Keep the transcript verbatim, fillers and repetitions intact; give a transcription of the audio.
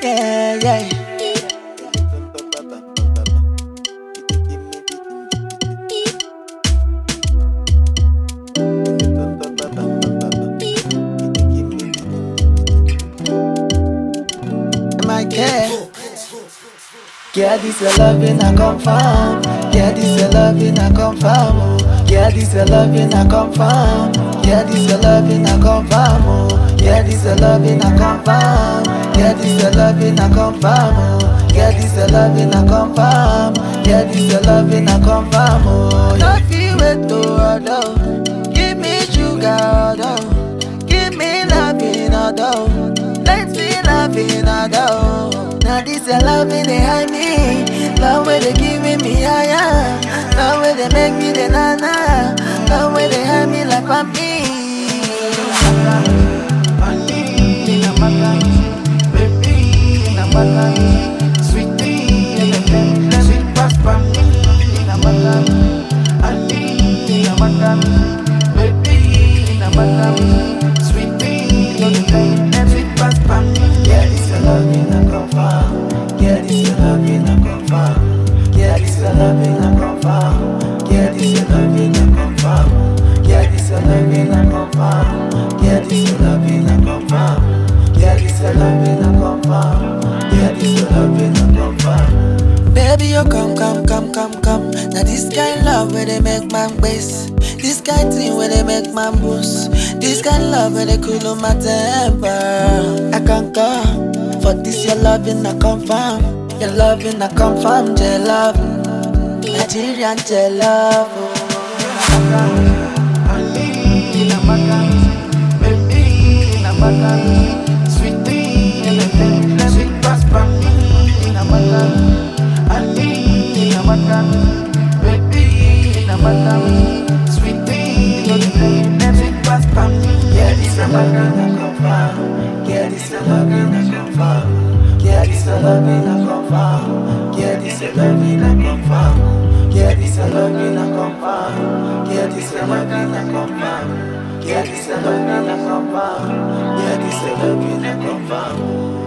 yeah, yeah. My care. Yeah, this your loving I confirm. Yeah, this your loving I confirm. Oh. Yeah, this your loving I confirm. Yeah, this your loving I confirm. Oh. Yeah, this your loving I confirm. Yeah, this your loving I confirm. Oh. Yeah, this your loving I confirm. Yeah, this your loving I confirm. Oh. No feel it to other. Give me sugar, other. Give me loving, other. Let me loving, other. Now this your loving behind me. Love where they giving me higher. Love where they make me the nana. Love where they have me like papi. Yeah, this your loving I confirm. Yeah, this your loving I confirm. Yeah, this your loving I confirm. Yeah, this your loving I confirm. Yeah, this your loving I confirm. Yeah, this your loving I confirm. Yeah, this your loving I confirm. Yeah, this your loving I confirm. Baby, you come, come, come, come, come. Now this kind love where they make man base. This kind thing where they make man boost. This kind love where they cool on my temper. I can't go. For this your loving I confirm. Your loving I confirm, your love. Nigerian your love. Yeah, this your loving I confirm. Yeah, this your loving I confirm. Yeah, this your loving I confirm. Yeah, this your loving I confirm. Yeah, this your loving I confirm. Yeah, this your loving I confirm. Yeah, this your loving I confirm. Yeah, this your loving I confirm.